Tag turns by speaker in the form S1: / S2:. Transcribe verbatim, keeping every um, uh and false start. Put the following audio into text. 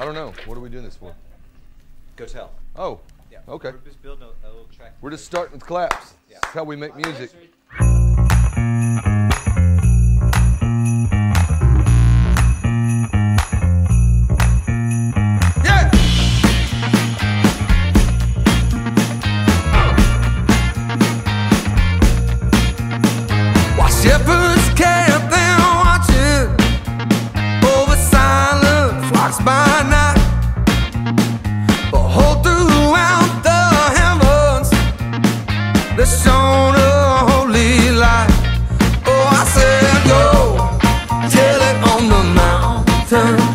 S1: I don't know. What are we doing this for?
S2: Go tell.
S1: Oh,
S2: Yeah.
S1: okay.
S2: We're just building a, a little track.
S1: We're just starting with claps.
S2: Yeah.
S1: That's how we make music. Yeah! While shepherds camp there watching over silent flocks by night, behold throughout the heavens there shone a holy light. Oh, I said, go tell it on the mountain.